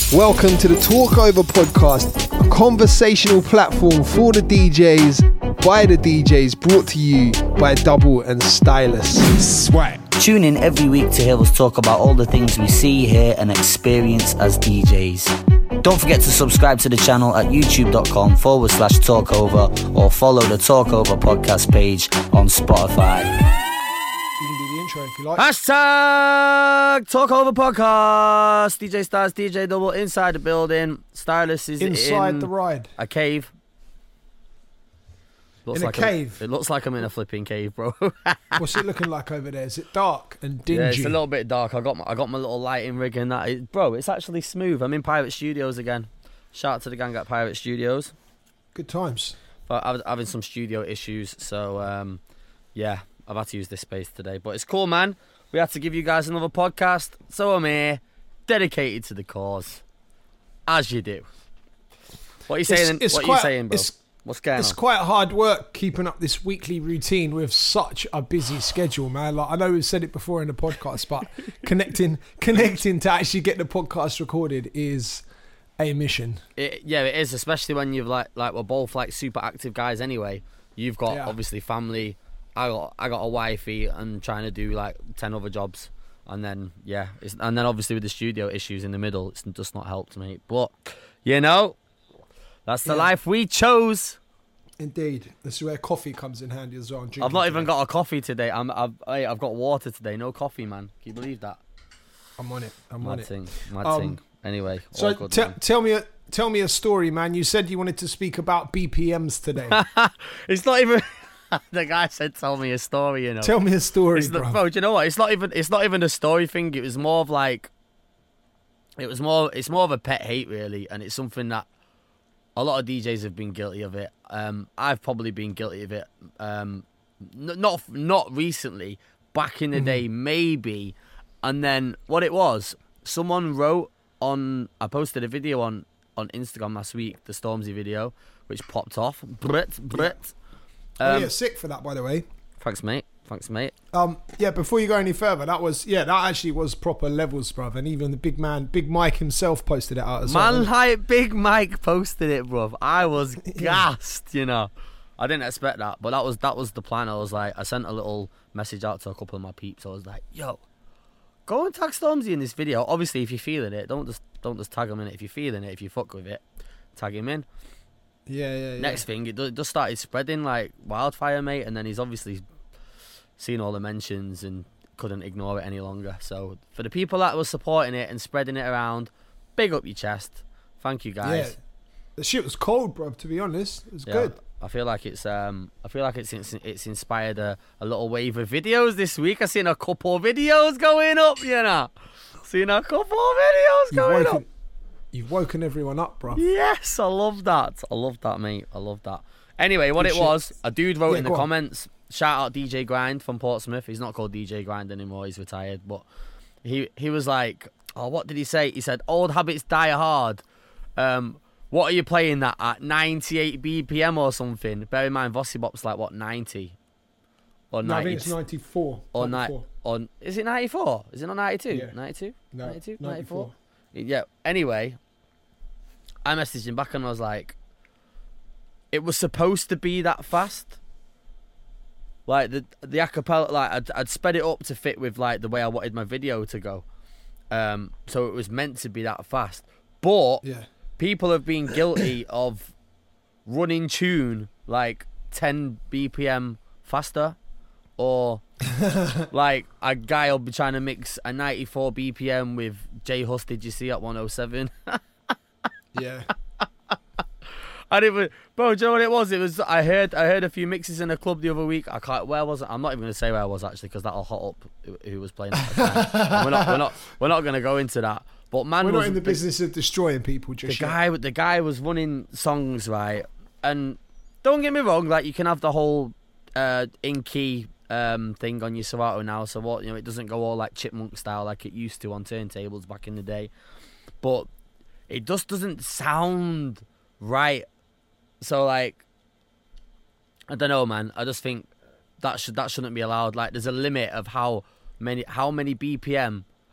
Welcome to the Talk Over podcast, a conversational platform for the DJs, by the DJs, brought to you by Double and Stylus. Swag. Tune in every week to hear us talk about all the things we see, hear and experience as DJs. Don't forget to subscribe to the channel at youtube.com/talkover or follow the Talkover podcast page on Spotify. You can do the intro if you like. Hashtag Talkover podcast. DJ Stars, DJ Double inside the building. Stylus is Inside in the ride. a cave. In a cave? It looks like I'm in a flipping cave, bro. What's it looking like over there? Is it dark and dingy? Yeah, it's a little bit dark. I got my little lighting rig and that. Bro, it's actually smooth. I'm in Pirate Studios again. Shout out to the gang at Pirate Studios. Good times. But I was having some studio issues, so yeah, I've had to use this space today. But it's cool, man. We had to give you guys another podcast, so I'm here, dedicated to the cause, as you do. What are you saying? What are you saying, bro? What's going on? It's quite hard work keeping up this weekly routine with such a busy schedule, man. Like, I know we've said it before in the podcast, but connecting to actually get the podcast recorded is a mission. Yeah, it is, especially when you've like we're both like super active guys anyway. You've got obviously family. I got a wifey and trying to do like 10 other jobs, and then and then obviously with the studio issues in the middle, it's just not helped, mate. But you know, that's the life we chose. Indeed, this is where coffee comes in handy as well. I've not even got a coffee today. I've got water today, no coffee, man. Can you believe that? I'm on it. Mad thing. Anyway, so tell me a story, man. You said you wanted to speak about BPMs today. It's not even. The guy said, "Tell me a story." You know. Tell me a story, bro. Do you know what? It's not even a story thing. It was more of like. It's more of a pet hate, really, and it's something that a lot of DJs have been guilty of it. I've probably been guilty of it. Not recently. Back in the day, maybe. And then what it was, someone wrote on. I posted a video on Instagram last week, the Stormzy video, which popped off. Brit. Sick for that, by the way. Thanks, mate. Before you go any further, that actually was proper levels, bruv. And even the Big Mike himself posted it out as well. Man, like Big Mike posted it, bruv. I was gassed, you know. I didn't expect that, but that was the plan. I was like, I sent a little message out to a couple of my peeps. I was like, yo, go and tag Stormzy in this video. Obviously, if you're feeling it, don't just tag him in it. If you're feeling it, if you fuck with it, tag him in. Yeah. Next thing, it just started spreading like wildfire, mate. And then he's obviously seen all the mentions and couldn't ignore it any longer. So for the people that were supporting it and spreading it around, big up your chest. Thank you, guys. Yeah, the shit was cold, bro. To be honest, it was good. I feel like it's inspired a little wave of videos this week. I've seen a couple of videos going up, you know. You've woken everyone up, bro. Yes, I love that, mate. I love that. Anyway, what it was, a dude wrote in the comments, shout out DJ Grind from Portsmouth. He's not called DJ Grind anymore, he's retired. But he was like, what did he say? He said, old habits die hard. What are you playing that at 98 BPM or something? Bear in mind, Vossi Bop's like, what, 90? Or 90? No, I think it's 94. Is it 94? Is it not 92? Yeah. 92? No, 92? 94. Yeah, anyway, I messaged him back and I was like, it was supposed to be that fast. Like, the acapella, like, I'd sped it up to fit with, like, the way I wanted my video to go. So it was meant to be that fast. But people have been guilty of running tune, like, 10 BPM faster. Or, like, a guy will be trying to mix a 94 BPM with J Hus, did you see, at 107? Yeah. I didn't, bro. Do you know what it was? It was. I heard a few mixes in a club the other week. Where was it? I'm not even going to say where I was actually, because that'll hot up who was playing at the time. we're not going to go into that. But man, we're not in the business of destroying people. Just the guy was running songs, right? And don't get me wrong, like, you can have the whole in key thing on your Serato now, so what, you know, it doesn't go all like chipmunk style like it used to on turntables back in the day, but it just doesn't sound right. So, like, I don't know, man. I just think that shouldn't be allowed. Like, there's a limit of how many BPM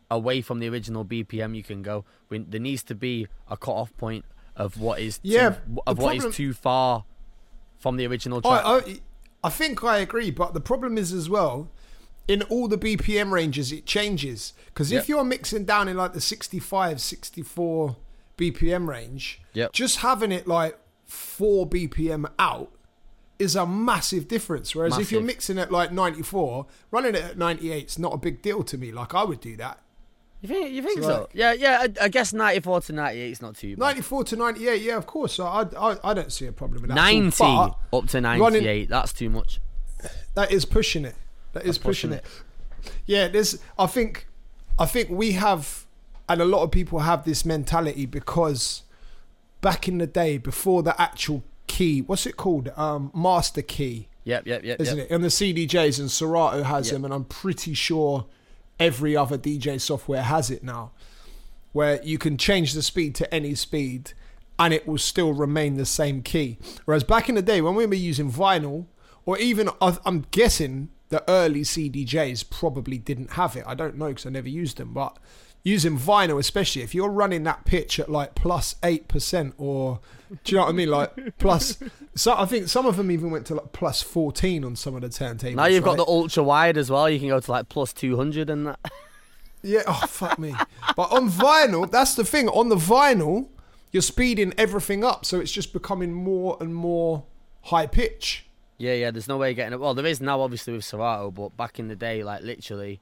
away from the original BPM you can go. There needs to be a cut-off point of what is too far from the original track. I think I agree, but the problem is as well, in all the BPM ranges, it changes. Because if you're mixing down in like the 65, 64 BPM range, just having it like 4 BPM out is a massive difference. Whereas if you're mixing at like 94, running it at 98 is not a big deal to me. Like, I would do that. You think so? Yeah. I guess 94 to 98 is not too bad. 94 to 98, yeah, of course. So I don't see a problem with that. 90 up to 98, that's too much. That is pushing it. That's pushing it. Yeah, I think we have, and a lot of people have this mentality because back in the day, before the actual key, what's it called? Master key. Yep. Isn't it? And the CDJs, and Serato has them, and I'm pretty sure every other DJ software has it now, where you can change the speed to any speed and it will still remain the same key. Whereas back in the day when we were using vinyl, or even I'm guessing the early CDJs probably didn't have it. I don't know because I never used them, but using vinyl, especially if you're running that pitch at like plus 8%, or do you know what I mean? Like plus, so I think some of them even went to like plus 14 on some of the turntables. Now you've got the ultra wide as well. You can go to like plus 200 and that. Yeah, oh fuck me. But on vinyl, that's the thing. On the vinyl, you're speeding everything up, so it's just becoming more and more high pitch. Yeah, there's no way of getting it. Well, there is now, obviously, with Serato, but back in the day, like, literally,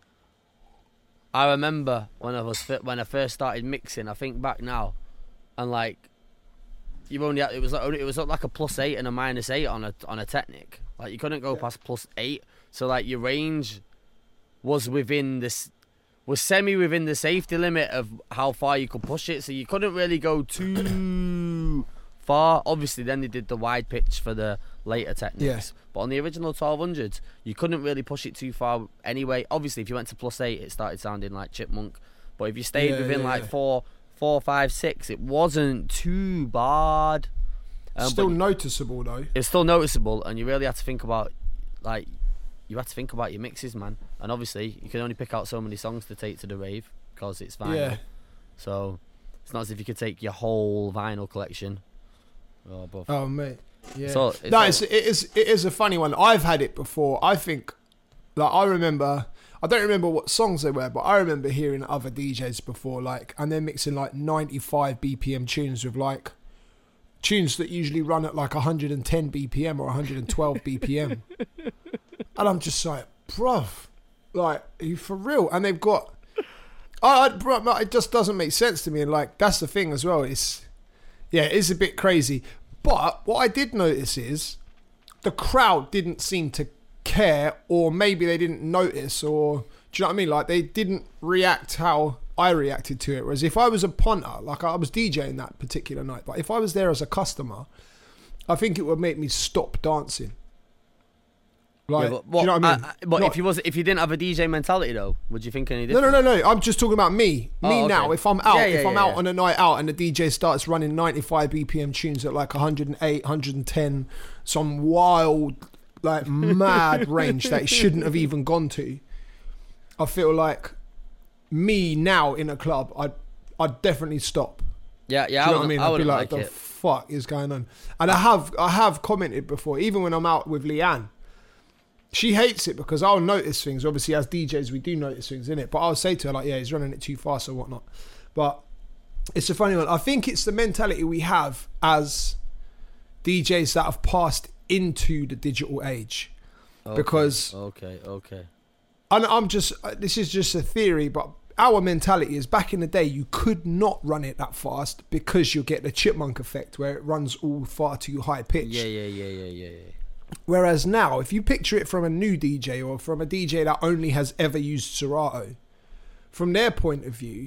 I remember when I first started mixing, I think back now, and, like, it was like a plus 8 and a minus 8 on a Technic. Like, you couldn't go past plus 8, so, like, your range was semi within the safety limit of how far you could push it, so you couldn't really go too far. Obviously, then they did the wide pitch for the later Technics, but on the original 1200s you couldn't really push it too far anyway. Obviously, if you went to plus 8, it started sounding like Chipmunk, but if you stayed within 4, 5, 6, it wasn't too bad. Still noticeable though. It's still noticeable, and you really have to think about your mixes, man. And obviously you can only pick out so many songs to take to the rave because it's vinyl. So it's not as if you could take your whole vinyl collection. Oh mate. Yeah. So it is a funny one. I've had it before. I think, like, I don't remember what songs they were, but I remember hearing other DJs before, like, and they're mixing like 95 BPM tunes with like tunes that usually run at like 110 BPM or 112 BPM. And I'm just like, bruv, like, are you for real? And they've got, it just doesn't make sense to me. And like, that's the thing as well. It's a bit crazy. But what I did notice is the crowd didn't seem to care, or maybe they didn't notice, or do you know what I mean? Like, they didn't react how I reacted to it. Whereas if I was a punter, like I was DJing that particular night, but if I was there as a customer, I think it would make me stop dancing. Like, do you know what I mean? But if you didn't have a DJ mentality though, would you think any different? No. I'm just talking about me. Now. If I'm out, out on a night out and the DJ starts running 95 BPM tunes at like 108, 110, some wild, like mad range that it shouldn't have even gone to, I feel like me now in a club, I'd definitely stop. Yeah. Do you know what I mean? I'd be like, what the fuck is going on? And I have commented before, even when I'm out with Leanne. She hates it because I'll notice things. Obviously, as DJs, we do notice things in it. But I'll say to her, like, yeah, he's running it too fast or whatnot. But it's a funny one. I think it's the mentality we have as DJs that have passed into the digital age. Okay, because... Okay. And this is just a theory, but our mentality is back in the day, you could not run it that fast because you'll get the chipmunk effect where it runs all far too high pitch. Yeah. Whereas now, if you picture it from a new DJ or from a DJ that only has ever used Serato, from their point of view,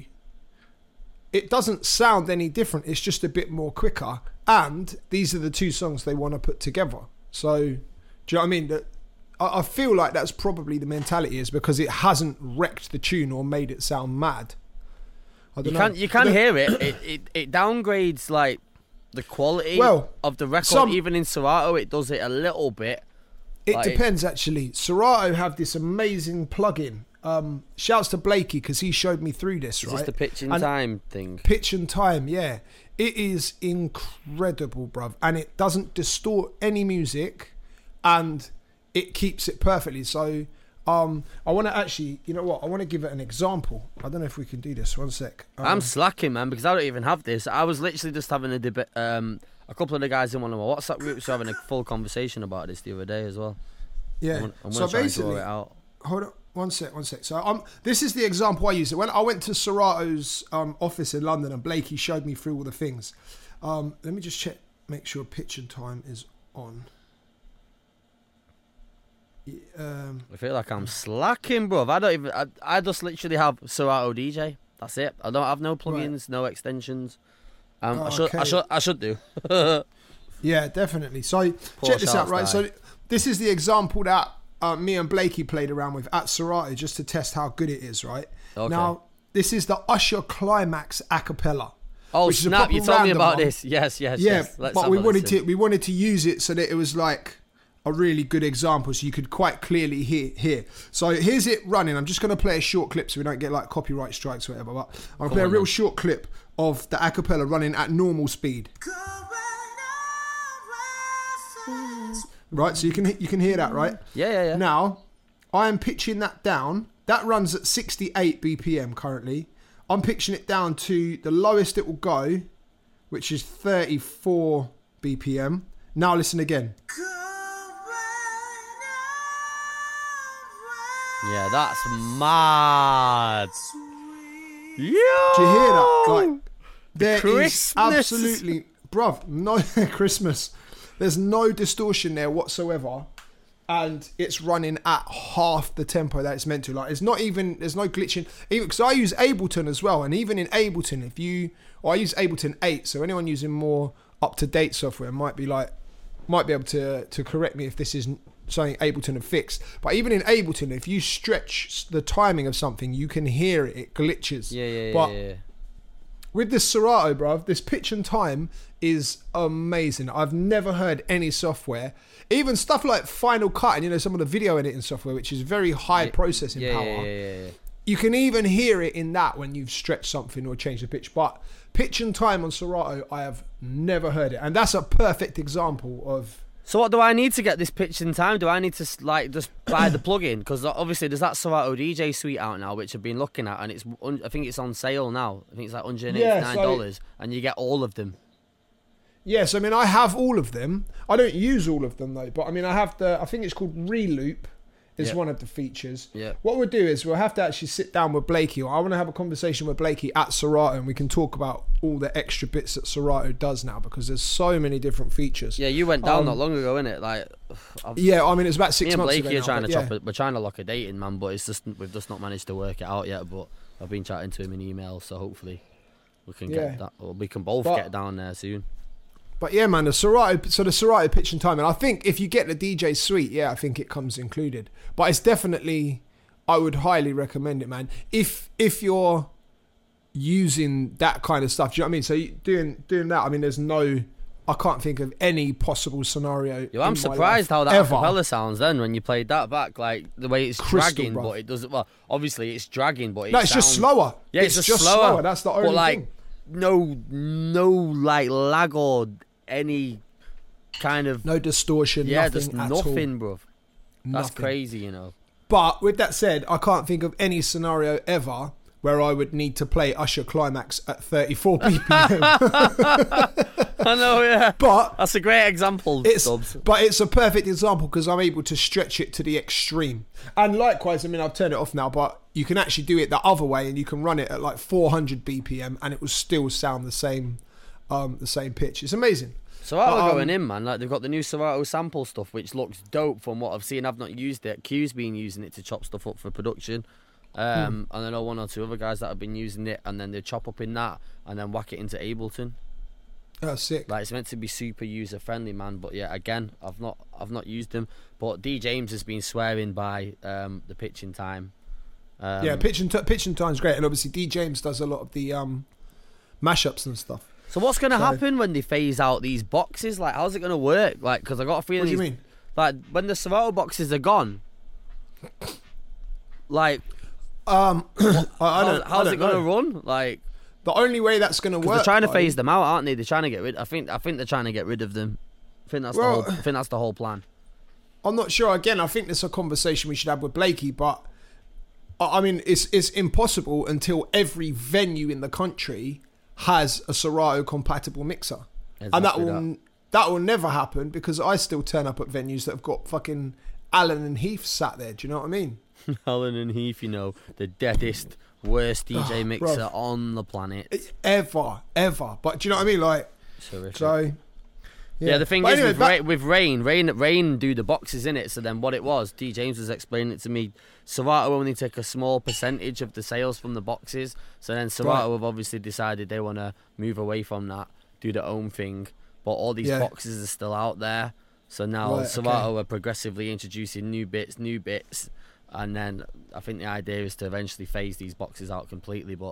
it doesn't sound any different. It's just a bit more quicker. And these are the two songs they want to put together. So, do you know what I mean? I feel like that's probably the mentality, is because it hasn't wrecked the tune or made it sound mad. I don't know. You can hear it. It downgrades, like, the quality of the record. Even in Serato, it does it a little bit. It depends, actually. Serato have this amazing plugin, Shouts to Blakey because he showed me through this. Is right? this the pitch in And time thing? Pitch and time, yeah. It is incredible, bruv, and it doesn't distort any music, and it keeps it perfectly. So, I want to actually, you know what? I want to give it an example. I don't know if we can do this. One sec. I'm slacking, man, because I don't even have this. I was literally just having a debate. A couple of the guys in one of my WhatsApp groups were having a full conversation about this the other day as well. Yeah. I'm So gonna try and basically, draw it out. hold on. One sec. So this is the example I use. When I went to Serato's office in London and Blakey showed me through all the things. Let me just check, make sure pitch and time is on. I feel like I'm slacking, bro. I just literally have Serato DJ. That's it. I don't have no plugins, no extensions. I should do. Yeah, definitely. So check this out, right? So this is the example that me and Blakey played around with at Serato just to test how good it is, right? Okay. Now, this is the Usher Climax a cappella. Oh which is a snap! proper You told me random about one. this. Yes. Yeah, Let's but have we a wanted listen. to use it so that it was like a really good example, so you could quite clearly hear. So here's it running. I'm just going to play a short clip so we don't get like copyright strikes or whatever. But I'm going to play a real short clip of the a cappella running at normal speed. Right, so you can hear that, right? Yeah. Now, I am pitching that down. That runs at 68 BPM currently. I'm pitching it down to the lowest it will go, which is 34 BPM. Now listen again. Yeah, that's mad. Yeah. Do you hear that? Like, there is Christmas. absolutely, bruv, no Christmas. There's no distortion there whatsoever. And it's running at half the tempo that it's meant to. Like, there's no glitching. Even because I use Ableton as well, and even in Ableton, I use Ableton 8. So anyone using more up-to-date software might be able to correct me if this is something Ableton have fixed. But even in Ableton, if you stretch the timing of something, you can hear it. It glitches. Yeah. With this Serato, bruv, this pitch and time is amazing. I've never heard any software, even stuff like Final Cut and some of the video editing software, which is very high processing power. Yeah. You can even hear it in that when you've stretched something or changed the pitch. But pitch and time on Serato, I have never heard it, and that's a perfect example of. So what do I need to get this pitch in time? Do I need to just buy the plugin? Because obviously there's that Serato DJ suite out now, which I've been looking at, and I think it's on sale now. I think it's like $189, and you get all of them. Yes, I mean I have all of them. I don't use all of them though, but I mean I have I think it's called Reloop. Is one of the features. Yeah. What we'll do is we'll have to actually sit down with Blakey, or I want to have a conversation with Blakey at Serato, and we can talk about all the extra bits that Serato does now, because there's so many different features. Yeah, you went down not long ago, innit? Like, yeah, I mean it's about 6 months ago. Me and Blakey now, are we're trying to lock a date in, man, but we've just not managed to work it out yet. But I've been chatting to him in email, so hopefully we can get that, or we can both get down there soon. But yeah, man, the Serato pitch and time, and I think if you get the DJ suite, I think it comes included. But it's definitely, I would highly recommend it, man. If you're using that kind of stuff, do you know what I mean? So doing that, I mean, I can't think of any possible scenario. Yo, I'm surprised how that acapella sounds then when you played that back, like the way it's dragging, but it doesn't. Well, obviously it's dragging, but it's just slower. Yeah, it's just slower. That's the only thing. No, like lag or any kind of distortion. Yeah, just nothing, bruv. That's crazy, But with that said, I can't think of any scenario ever where I would need to play Usher Climax at 34 BPM. I know, yeah. But that's a great example. But it's a perfect example because I'm able to stretch it to the extreme. And likewise, I mean, I've turned it off now, but you can actually do it the other way, and you can run it at like 400 BPM, and it will still sound the same pitch. It's amazing. So how are going in, man? Like, they've got the new Serato sample stuff, which looks dope from what I've seen. I've not used it. Q's been using it to chop stuff up for production. And I know one or two other guys that have been using it, and then they chop up in that and then whack it into Ableton. Oh, sick. Like, it's meant to be super user friendly, man. But yeah, again, I've not used them. But D James has been swearing by the pitch in time. Pitch and time's great, and obviously D James does a lot of the mashups and stuff. So what's going to happen when they phase out these boxes? Like, how's it going to work? Like, because I got a feeling. What do you mean? Like, when the Serato boxes are gone, like, I don't, How's I it don't gonna know. run? Like, The only way that's going to because work. they're trying to though, phase them out, aren't they? They're trying to get rid. I think they're trying to get rid of them. I think that's the whole plan. I'm not sure. Again, I think there's a conversation we should have with Blakey, but I mean, it's impossible until every venue in the country has a Serato compatible mixer, and that will never happen because I still turn up at venues that have got fucking Allen and Heath sat there. Do you know what I mean? Allen and Heath, you know, the deadest, worst DJ mixer bruv. on the planet. Ever. But do you know what I mean? Like, so. Yeah, the thing But is anyway, with Rain do the boxes in it. So then what it was, D James was explaining it to me. Serato only take a small percentage of the sales from the boxes. So then Serato have obviously decided they want to move away from that, do their own thing. But all these boxes are still out there. So now Serato are progressively introducing new bits, and then I think the idea is to eventually phase these boxes out completely. But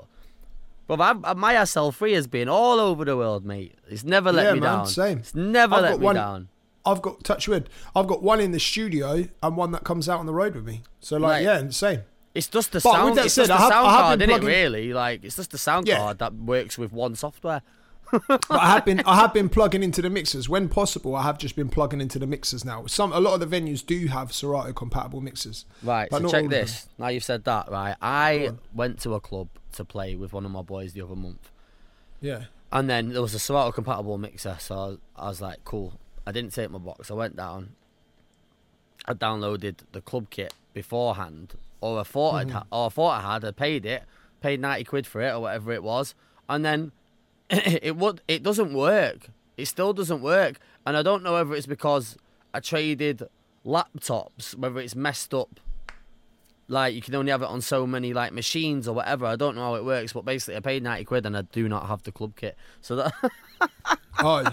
my SL3 has been all over the world, mate. It's never let me down. Same. It's never let me down. I've got, touch wood, I've got one in the studio and one that comes out on the road with me. So same. It's just the sound. With that it's said, just the sound card, isn't it? plugging- Really, like it's just the sound card that works with one software. But I have been plugging into the mixers when possible. I have just been plugging into the mixers now. A lot of the venues do have Serato compatible mixers. Right. But So not check all of this. Now you've said that, right? I went to a club to play with one of my boys the other month, Yeah. and then there was a Serato compatible mixer. So I was like, cool. I didn't take my box. I went down. I downloaded the club kit beforehand, or I thought I had. I paid 90 quid for it or whatever it was, and then it doesn't work. It still doesn't work, and I don't know whether it's because I traded laptops, whether it's messed up. Like you can only have it on so many like machines or whatever. I don't know how it works, but basically I paid 90 quid and I do not have the club kit. So that Oh.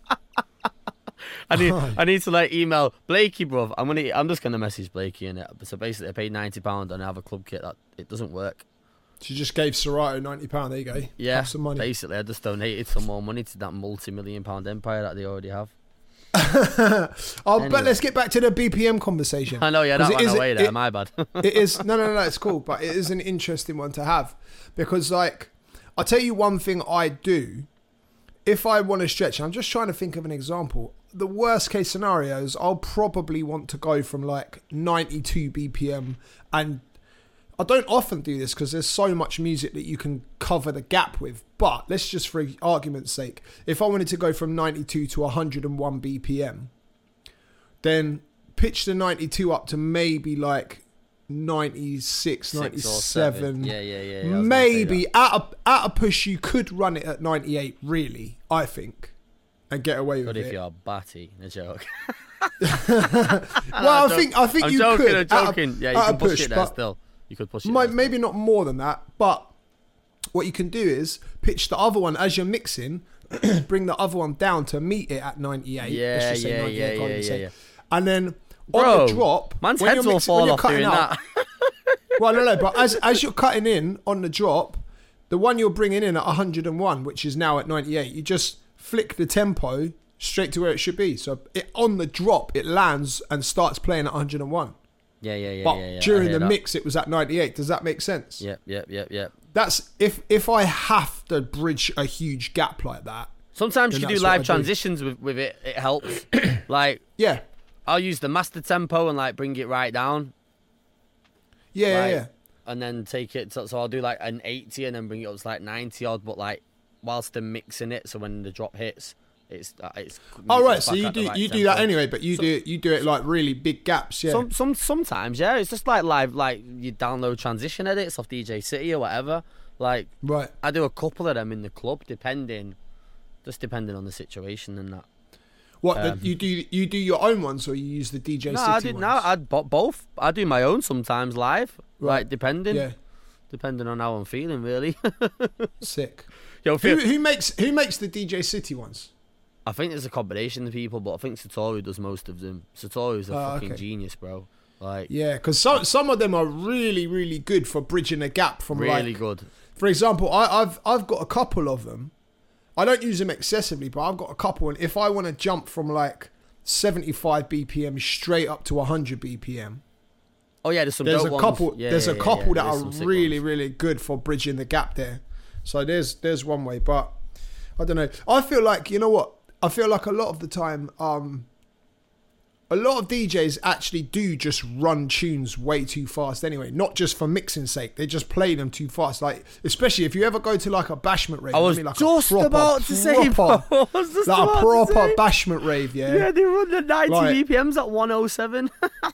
I need to like email Blakey, bruv. I'm just gonna message Blakey in it. So basically I paid £90 and I have a club kit that it doesn't work. She just gave Serato £90. There you go. Yeah, Have some money. basically I just donated some more money to that multi-million-pound empire that they already have. But let's get back to the BPM conversation. I know, yeah, that went away there. My bad. It is no, it's cool, but it is an interesting one to have because, like, I'll tell you one thing I do if I want to stretch. I'm just trying to think of an example. The worst case scenarios, I'll probably want to go from like 92 BPM, and I don't often do this because there's so much music that you can cover the gap with. But let's just, for argument's sake, if I wanted to go from 92 to 101 BPM, then pitch the 92 up to maybe like 96, 97. Yeah. Maybe at a push, you could run it at 98, really, I think, and get away with But it. if you're batty, a joke. Well, I think I'm you joking, could. I'm joking. Yeah, you at can a push push, it there but still. You could push it there maybe not more than that, but what you can do is pitch the other one as you're mixing, bring the other one down to meet it at 98. Yeah, Let's just say 98, can't we say? yeah. And then Bro, on the drop, man's when heads you're will mixing- when fall you're off cutting doing out- that. Well, no, but as you're cutting in on the drop, the one you're bringing in at 101, which is now at 98, you just flick the tempo straight to where it should be. So on the drop, it lands and starts playing at 101. Yeah. But during the mix, it was at 98. Does that make sense? Yep. That's if I have to bridge a huge gap like that. Sometimes then you do that's what I live do. transitions with it. It helps. Like Yeah. I'll use the master tempo and like bring it right down. Yeah. And then take it. So I'll do like an 80 and then bring it up to like 90 odd. But like whilst I'm mixing it, so when the drop hits, it's. Oh right, it's so back you at the do right you do tempo. that anyway, but you do it like really big gaps. Yeah. Sometimes, yeah. It's just like live, like you download transition edits off DJ City or whatever. Like Right. I do a couple of them in the club, depending on the situation and that. What you do your own ones or you use the DJ No, City I do. ones? No, I both. I do my own sometimes live, Right. like depending on how I'm feeling, really. Sick. Yo, Who makes the DJ City ones? I think there's a combination of people, but I think Satori does most of them. Satori's a fucking genius, bro. Like, Yeah, because some of them are really, really good for bridging a gap from really like, good. For example, I've got a couple of them. I don't use them excessively, but I've got a couple, and if I want to jump from like 75 BPM straight up to 100 BPM, Oh yeah, there's some There's dope a ones. couple. Yeah, there's yeah, a yeah, couple yeah. that There's are some sick really, ones. really good for bridging the gap there. So there's one way, but I don't know. I feel like, you know what? I feel like a lot of the time, a lot of DJs actually do just run tunes way too fast anyway, not just for mixing sake. They just play them too fast. Like, especially if you ever go to like a bashment rave. I was like just about to say, bro. I was just like a about to proper say. bashment rave, yeah. Yeah, they run the 90 Like- BPMs at 107.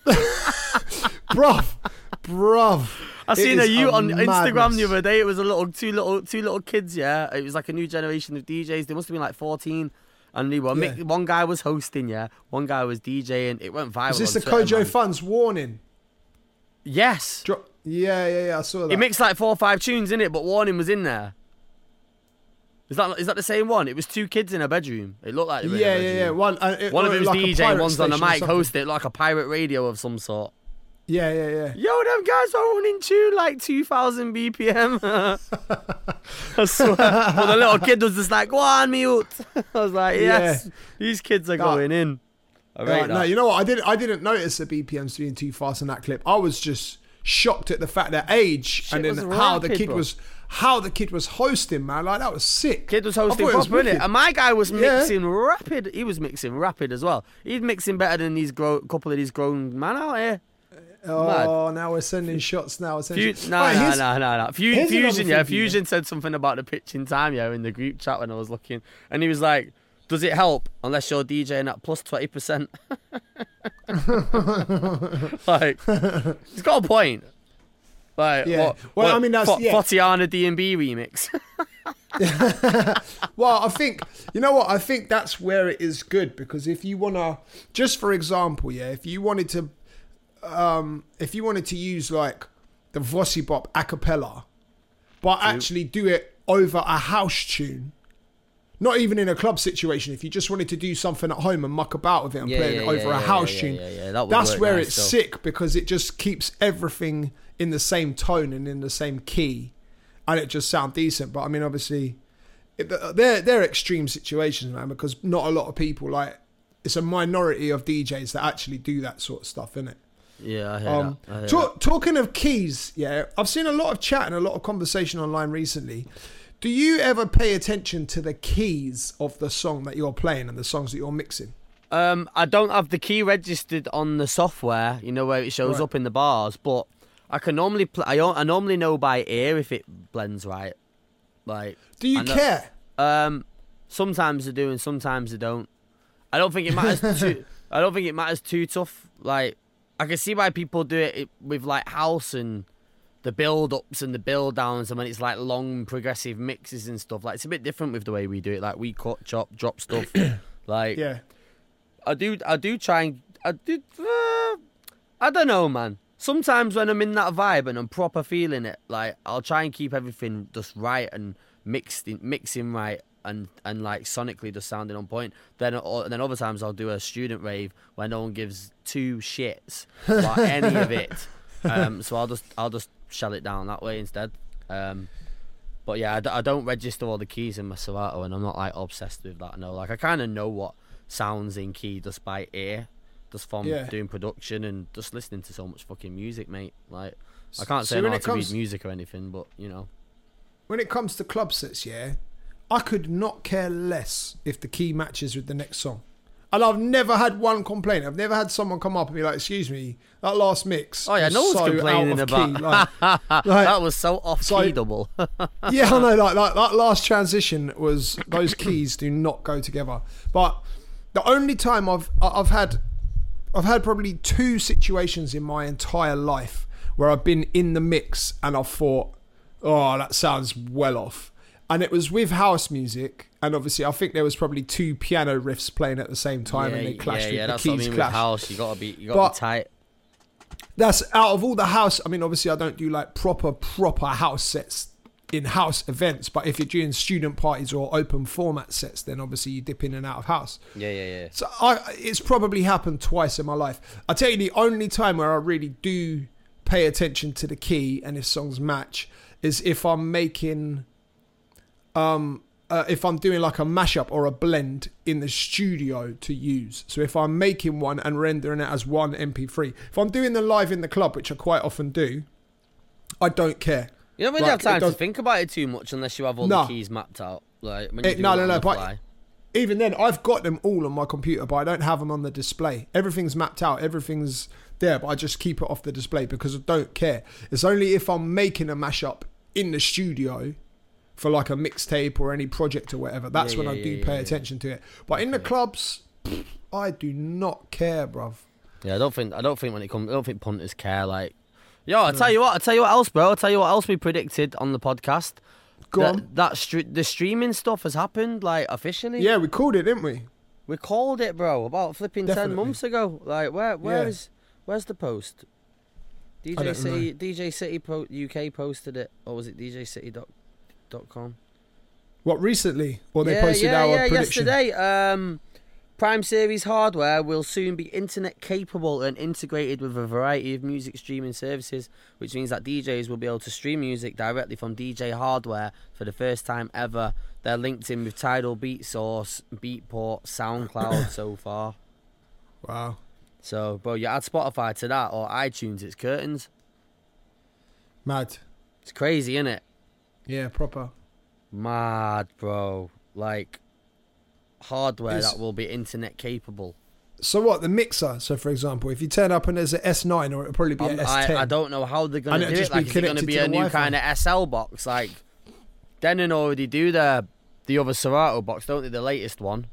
Bruv. I seen It a is you on Instagram madness. the other day. It was two little kids. Yeah, it was like a new generation of DJs. They must have been like 14, and they were Yeah. one guy was hosting. Yeah, one guy was DJing. It went viral. Is this on the Twitter, Kojo man. Funds warning? Yes. Yeah, I saw that. He mixed like 4 or 5 tunes in it, but Warning was in there. Is that the same one? It was 2 kids in a bedroom. It looked like they were in a bedroom. Yeah. One One of them was like a DJ, pirate one's on the station or mic something. hosting it like a pirate radio of some sort. Yeah. Yo, them guys are running tune like 2,000 BPM. I swear. But the little kid was just like, go on, mute. I was like, yes, these kids are going in. I rate No, that. you know what? I didn't notice the BPMs being too fast in that clip. I was just shocked at the fact that age Shit and then was how the rapid, kid bro. was hosting, man. Like, that was sick. Kid was I hosting thought it was proper, innit? wicked. And my guy was Yeah. mixing rapid. He was mixing rapid as well. He's mixing better than these couple of these grown man out here. Oh, now we're sending shots now. No. Right, Fusion, yeah. here's another thing, Fusion said something about the pitching time, yeah, in the group chat when I was looking. And he was like, does it help unless you're DJing at plus 20%? Like, he's got a point. Like, Yeah. Well, I mean, that's- yeah. Fotiana D&B remix. Well, I think, you know what? I think that's where it is good, because if you want to, just for example, yeah, if you wanted to use like the Vossi Bop a cappella, but actually do it over a house tune, not even in a club situation, if you just wanted to do something at home and muck about with it and play it over a house tune, that would that's work where nice it's still. sick, because it just keeps everything in the same tone and in the same key, and it just sounds decent. But I mean, obviously, they're extreme situations, man, because not a lot of people, like, it's a minority of DJs that actually do that sort of stuff, innit? Yeah, I hear that. Talking of keys, yeah, I've seen a lot of chat and a lot of conversation online recently. Do you ever pay attention to the keys of the song that you're playing and the songs that you're mixing? I don't have the key registered on the software, you know, where it shows Right. up in the bars, but I can normally I normally know by ear if it blends right. Like, Do you I know- care? Sometimes I do and sometimes I don't. I don't think it matters too. I don't think it matters too tough. Like, I can see why people do it with like house and the build ups and the build downs, and when it's like long progressive mixes and stuff. Like, it's a bit different with the way we do it. Like, we cut, chop, drop stuff. Like, Yeah. I do try and I don't know, man. Sometimes when I'm in that vibe and I'm proper feeling it, like, I'll try and keep everything just right and mixing right and like sonically just sounding on point. Then other times I'll do a student rave where no one gives 2 shits about any of it. So I'll just shell it down that way instead. But yeah, I don't register all the keys in my Serato, and I'm not like obsessed with that. No, like, I kind of know what sounds in key just by ear, just from doing production and just listening to so much fucking music, mate. Like, I can't say I know how to read music or anything, but you know. When it comes to club sets, yeah, I could not care less if the key matches with the next song. And I've never had one complaint. I've never had someone come up and be like, excuse me, that last mix. Oh yeah, was no one's so complaining out of about key. Like, that was so off key double. yeah, I know. Like that last transition was, those keys do not go together. But the only time I've had probably 2 situations in my entire life where I've been in the mix and I've thought, oh, that sounds well off. And it was with house music, and obviously I think there was probably 2 piano riffs playing at the same time, and they clashed with the that's what I keys mean clash. with house. You gotta be tight. That's out of all the house. I mean, obviously I don't do like proper house sets in house events, but if you're doing student parties or open format sets, then obviously you dip in and out of house. Yeah. So it's probably happened twice in my life. I tell you, the only time where I really do pay attention to the key and if songs match is if I'm making a if I'm doing like a mashup or a blend in the studio to use. So if I'm making one and rendering it as one MP3, if I'm doing them live in the club, which I quite often do, I don't care. You don't really have time to think about it too much unless you have all the keys mapped out. Like when you no. But even then, I've got them all on my computer, but I don't have them on the display. Everything's mapped out. Everything's there, but I just keep it off the display because I don't care. It's only if I'm making a mashup in the studio for like a mixtape or any project or whatever, that's when I do pay attention to it. But in the clubs, I do not care, bruv. Yeah, I don't think when it comes, I don't think punters care. Like, yo, I'll tell you what else, bro. I'll tell you what else we predicted on the podcast. Go on. The streaming stuff has happened, like, officially. Yeah, we called it, didn't we? We called it, bro, about flipping Definitely. 10 months ago. Like, where's the post? DJ City UK posted it, or was it DJCity.com? What, recently? Or they posted our prediction? Yesterday. Prime Series hardware will soon be internet capable and integrated with a variety of music streaming services, which means that DJs will be able to stream music directly from DJ hardware for the first time ever. They're linked in with Tidal, BeatSource, Beatport, SoundCloud so far. Wow. So, bro, you add Spotify to that or iTunes, it's curtains. Mad. It's crazy, innit? Yeah, proper. Mad, bro. Like, hardware that will be internet capable. So what, the mixer? So for example, if you turn up and there's an S9, or it'll probably be an S10. I don't know how they're going to do it. Like, is it going to be a new kind of SL box? Like, Denon already do the other Serato box, don't they? The latest one.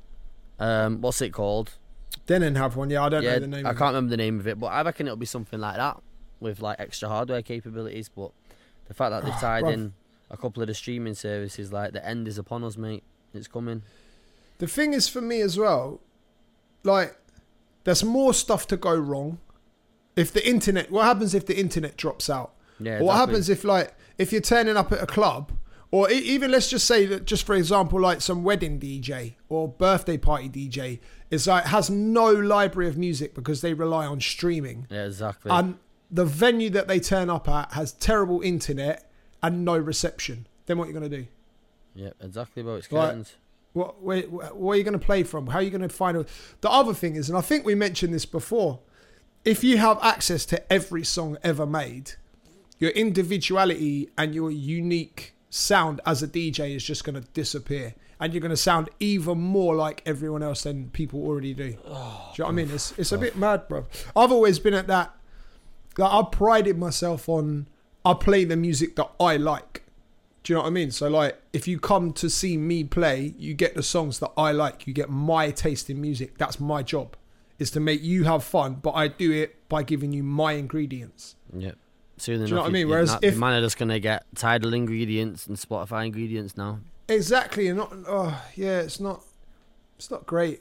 What's it called? Denon have one, yeah. I don't know the name. I can't remember the name of it, but I reckon it'll be something like that with like extra hardware capabilities. But the fact that they've tied in a couple of the streaming services, like, the end is upon us, mate. It's coming. The thing is, for me as well, like, there's more stuff to go wrong. What happens if the internet drops out? Yeah, or what happens if you're turning up at a club, or even let's just say that, just for example, like some wedding DJ or birthday party DJ is like, has no library of music because they rely on streaming. Yeah, exactly. And the venue that they turn up at has terrible internet and no reception. Then what are you going to do? Yeah, exactly, bro. It's curtains. What are you going to play from? How are you going to find the other thing is, and I think we mentioned this before, if you have access to every song ever made, your individuality and your unique sound as a DJ is just going to disappear, and you're going to sound even more like everyone else than people already do. Do you know what I mean? It's a bit mad, bro. I've always been at that. Like, I prided myself on, I play the music that I like. Do you know what I mean? So, like, if you come to see me play, you get the songs that I like. You get my taste in music. That's my job, is to make you have fun. But I do it by giving you my ingredients. Yep. Soon enough, do you know what I mean? Whereas if man are just gonna get Tidal ingredients and Spotify ingredients now. Exactly, and it's not great.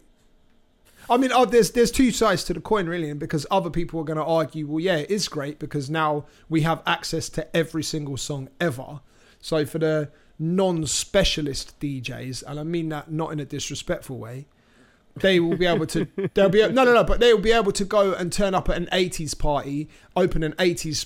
I mean, there's two sides to the coin, really, and because other people are going to argue, well, yeah, it is great because now we have access to every single song ever. So for the non-specialist DJs, and I mean that not in a disrespectful way, they will be able to. But they will be able to go and turn up at an 80s party, open an 80s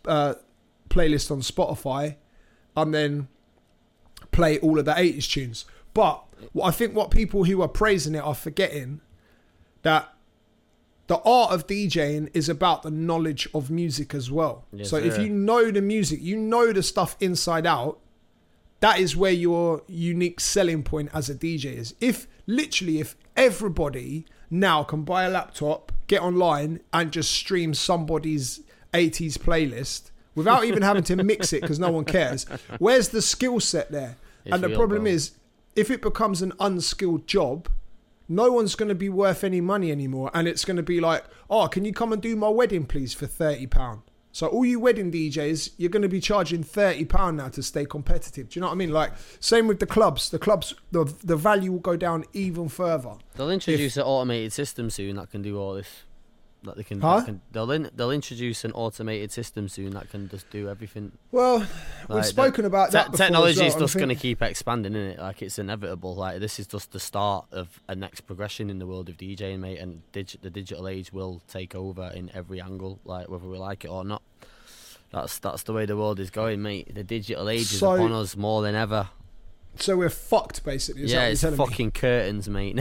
playlist on Spotify, and then play all of the 80s tunes. But I think what people who are praising it are forgetting that the art of DJing is about the knowledge of music as well. Yes, so if you know the music, you know the stuff inside out, that is where your unique selling point as a DJ is. If everybody now can buy a laptop, get online and just stream somebody's 80s playlist without even having to mix it because no one cares, where's the skill set there? And the problem is, if it becomes an unskilled job, no one's going to be worth any money anymore. And it's going to be like, oh, can you come and do my wedding, please, for £30? So all you wedding DJs, you're going to be charging £30 now to stay competitive. Do you know what I mean? Like, same with the clubs. The clubs, the value will go down even further. They'll introduce an automated system soon that can do all this. That they can, they'll introduce an automated system soon that can just do everything. Well, we've spoken about that before. Technology is just going to keep expanding, isn't it? Like, it's inevitable. Like, this is just the start of a next progression in the world of DJing, mate. And the digital age will take over in every angle, like whether we like it or not. That's the way the world is going, mate. The digital age is upon us more than ever. So we're fucked, basically. Is that Yeah, what it's you're telling me? fucking curtains, mate.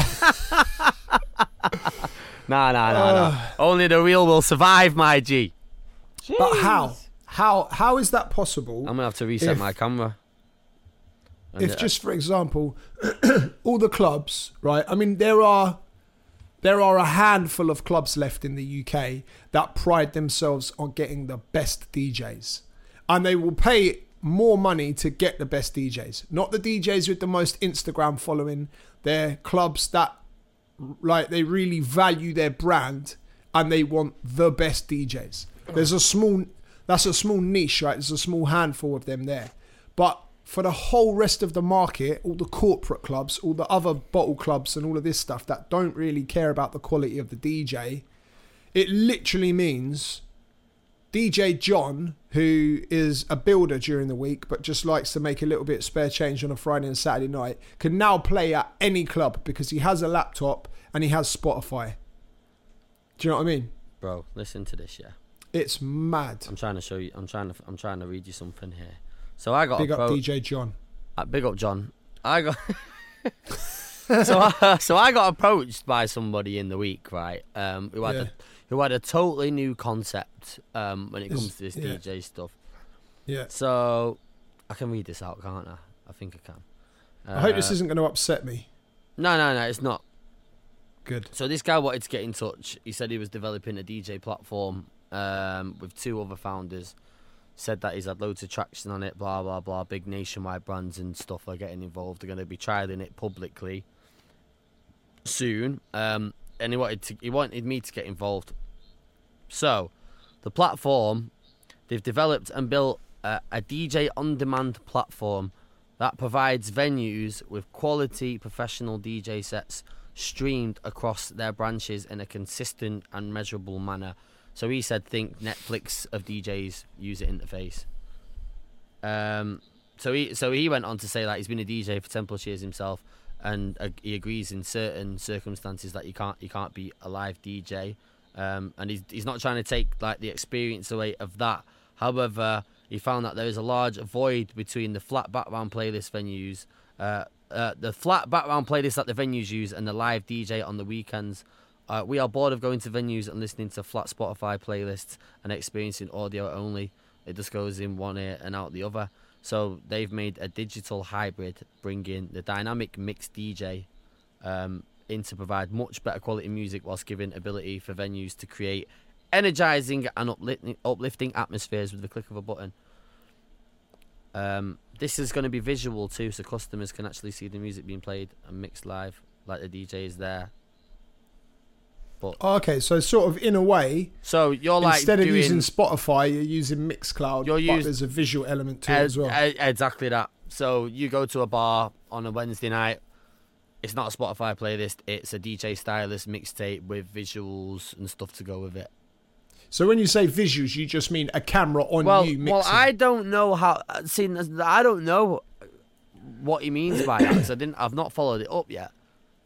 Nah. Only the real will survive, my G. But how is that possible? I'm gonna have to reset my camera. If just for example, all the clubs, right? I mean, there are a handful of clubs left in the UK that pride themselves on getting the best DJs, and they will pay more money to get the best DJs, not the DJs with the most Instagram following. They're clubs that, like, they really value their brand and they want the best DJs. That's a small niche, right? There's a small handful of them there. But for the whole rest of the market, all the corporate clubs, all the other bottle clubs and all of this stuff that don't really care about the quality of the DJ, it literally means DJ John, who is a builder during the week but just likes to make a little bit of spare change on a Friday and Saturday night, can now play at any club because he has a laptop and he has Spotify. Do you know what I mean? Bro, listen to this, yeah. It's mad. I'm trying to show you. I'm trying to read you something here. So I got Big up DJ John. Big up John. I got so I got approached by somebody in the week, right? Who had a totally new concept when it comes to this DJ stuff. Yeah. So I can read this out, can't I? I think I can. I hope this isn't going to upset me. No, it's not. Good. So this guy wanted to get in touch. He said he was developing a DJ platform with 2 other founders. Said that he's had loads of traction on it, blah, blah, blah. Big nationwide brands and stuff are getting involved. They're going to be trialing it publicly soon. And he wanted me to get involved. So the platform, they've developed and built a DJ on-demand platform that provides venues with quality professional DJ sets streamed across their branches in a consistent and measurable manner. So he said, think Netflix of DJs user interface. So he went on to say that he's been a DJ for 10 plus years himself, and he agrees in certain circumstances that you can't be a live DJ. And he's not trying to take like the experience away of that. However, he found that there is a large void between the flat background playlist venues, the flat background playlist that the venues use, and the live DJ on the weekends. We are bored of going to venues and listening to flat Spotify playlists and experiencing audio only. It just goes in one ear and out the other. So they've made a digital hybrid, bringing the dynamic mixed DJ in to provide much better quality music whilst giving ability for venues to create energizing and uplifting atmospheres with the click of a button. This is going to be visual too, so customers can actually see the music being played and mixed live, like the DJ is there. But okay, so sort of in a way, so you're like instead of using Spotify, you're using Mixcloud, but there's a visual element to it as well. Exactly that. So you go to a bar on a Wednesday night. It's not a Spotify playlist. It's a DJ stylist mixtape with visuals and stuff to go with it. So when you say visuals, you just mean a camera on you mixing? Well, I don't know how. I don't know what he means by that, because I've not followed it up yet.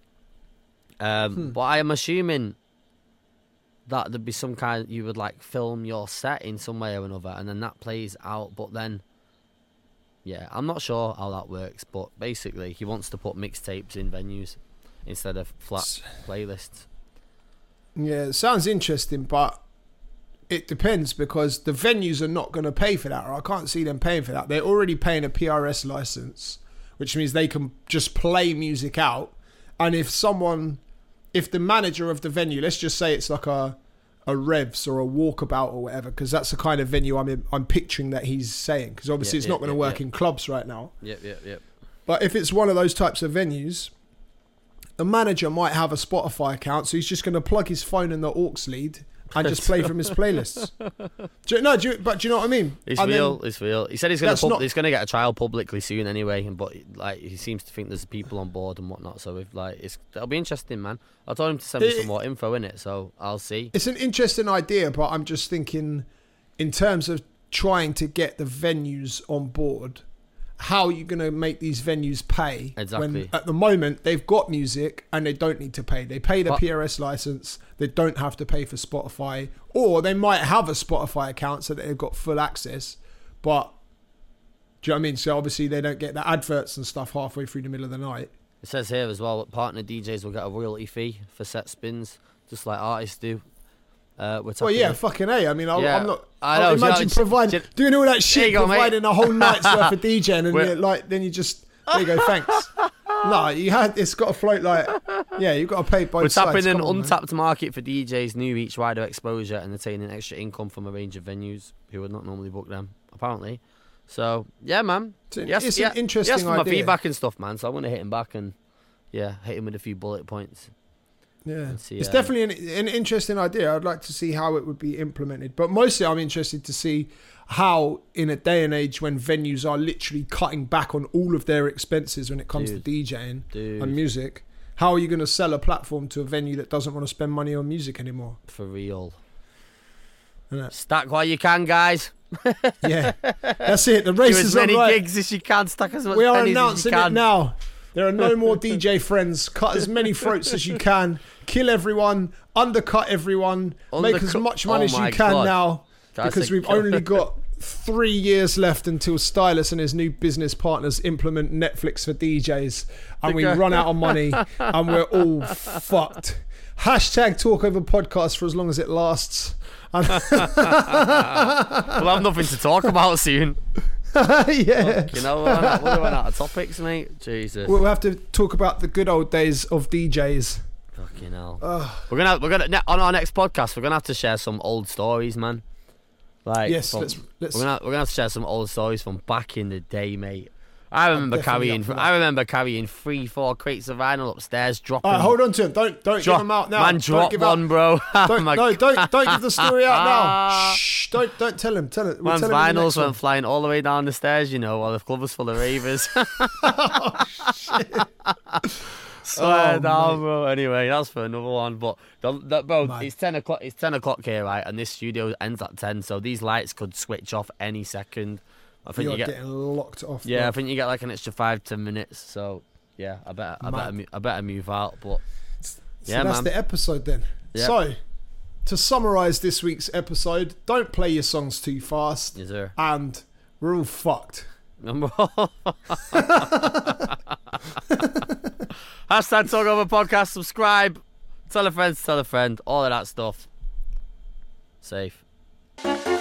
But I am assuming that there'd be some kind. You would like film your set in some way or another, and then that plays out. But then, yeah, I'm not sure how that works. But basically, he wants to put mixtapes in venues instead of flat playlists. Yeah, it sounds interesting, but it depends, because the venues are not going to pay for that, or I can't see them paying for that. They're already paying a PRS license, which means they can just play music out. And if the manager of the venue, let's just say it's like a Revs or a Walkabout or whatever, because that's the kind of venue I'm picturing that he's saying, because obviously it's not going to work in clubs right now. Yep. But if it's one of those types of venues, the manager might have a Spotify account, so he's just going to plug his phone in the aux lead and just play from his playlists. Do you know what I mean? It's real. He said he's going to get a trial publicly soon anyway, but like he seems to think there's people on board and whatnot. So it'll be interesting, man. I told him to send me some more info in it, so I'll see. It's an interesting idea, but I'm just thinking, in terms of trying to get the venues on board, how are you going to make these venues pay? Exactly. When at the moment they've got music and they don't need to pay. They pay the PRS license. They don't have to pay for Spotify, or they might have a Spotify account so that they've got full access. But Do you know what I mean? So obviously they don't get the adverts and stuff halfway through the middle of the night. It says here as well that partner DJs will get a royalty fee for set spins, just like artists do. Well, yeah, fucking A. I mean, Yeah, I'm not. I know, Imagine doing all that shit, go, providing a whole night's worth of DJing, and then you just there you go, thanks. No, it's got to float like, yeah, you've got to pay both We're sides. tapping an Come on, untapped market for DJs, new reach, wider exposure, and attaining extra income from a range of venues who would not normally book them, apparently. So, yeah, man. It's an interesting idea. For my idea. feedback and stuff, man, so I want to hit him back and, hit him with a few bullet points. Yeah, see, it's definitely an interesting idea. I'd like to see how it would be implemented. But mostly I'm interested to see how, in a day and age when venues are literally cutting back on all of their expenses when it comes to DJing and music, how are you going to sell a platform to a venue that doesn't want to spend money on music anymore? For real. Isn't it? Stack while you can, guys. Yeah, that's it. The race Do as is many on right. gigs as you can, stack as much We are pennies as you announcing can. it now. There are no more DJ friends. Cut as many throats as you can. Kill everyone. Undercut everyone. Make as much money as you can now. That's because we've only got 3 years left until Stylus and his new business partners implement Netflix for DJs. And we run out of money and we're all fucked. Hashtag talk over podcast for as long as it lasts. We'll have nothing to talk about soon. Yeah. You know, we're running out of topics, mate. Jesus. We'll have to talk about the good old days of DJs. Fucking hell. We're gonna on our next podcast. We're gonna have to share some old stories, man. Like, yes, let's. We're gonna have to share some old stories from back in the day, mate. I remember carrying 3-4 crates of vinyl upstairs, dropping. All right, hold on to him. Don't give them out now. Man, drop one, bro. Don't give the story out now. Shh, don't tell him. Tell it. Man's vinyls went flying all the way down the stairs, you know, while the club was full of ravers. Oh, shit. Swear down, bro. Anyway, that's for another one. But bro, Man. it's 10 o'clock. It's 10 o'clock here, right? And this studio ends at 10, so these lights could switch off any second. I think You're getting locked off. Yeah, bro. I think you get like an extra 5-10 minutes. So yeah, I better move out. But yeah, that's man. the episode then. Yep. So, to summarise this week's episode, don't play your songs too fast, Yes, sir. and we're all fucked. Hashtag Talk Over Podcast. Subscribe. Tell a friend to tell a friend. All of that stuff. Safe.